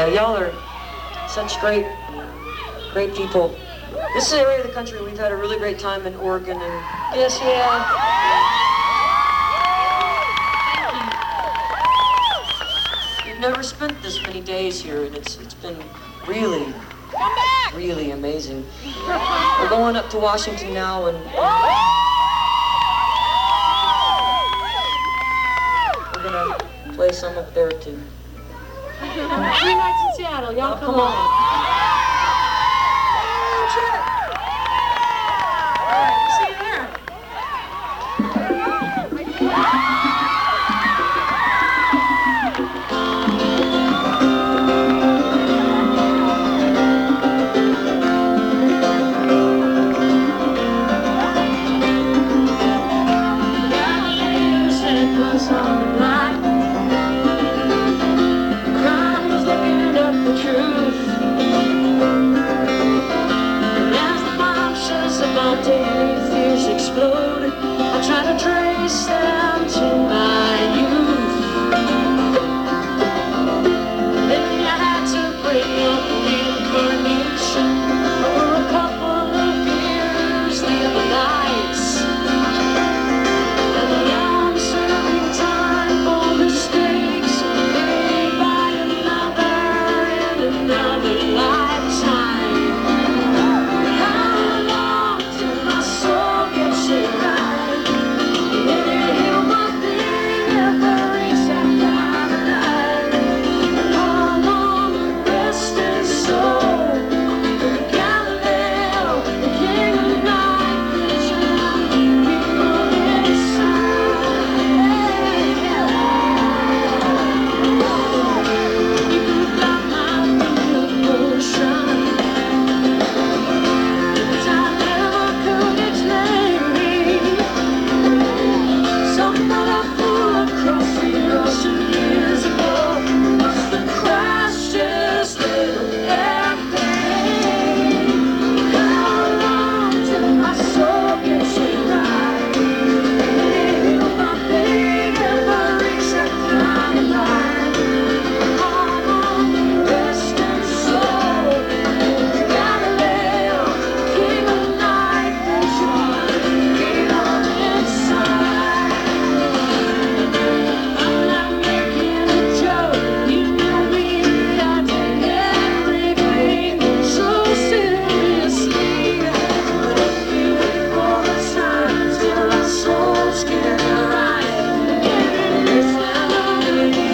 y'all are such great people. This is an area of the country we've had a really great time in Oregon, and yes, yeah. We've never spent this many days here, and it's been really amazing. We're going up to Washington now, and we're gonna play some up there too. 3 nights in Seattle, y'all come on. All right, see you there. Exploded. I try to trace them to my youth. Then you had to bring up reincarnation for a couple of years the other nights. And now I'm serving time for mistakes made by another in another lifetime.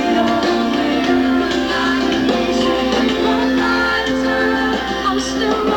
Still